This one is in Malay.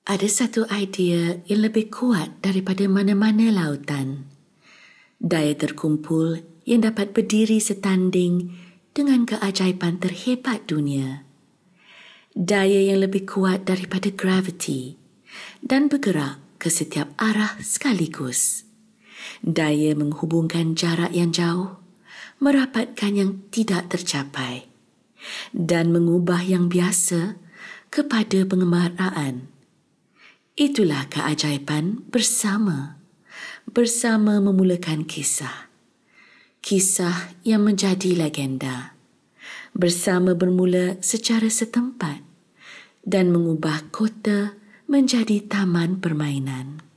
Ada satu idea yang lebih kuat daripada mana-mana lautan. Daya terkumpul yang dapat berdiri setanding dengan keajaiban terhebat dunia. Daya yang lebih kuat daripada graviti dan bergerak ke setiap arah sekaligus. Daya menghubungkan jarak yang jauh, merapatkan yang tidak tercapai dan mengubah yang biasa kepada pengemaraan. Itulah keajaiban bersama. Bersama memulakan kisah. Kisah yang menjadi legenda. Bersama bermula secara setempat dan mengubah kota menjadi taman permainan.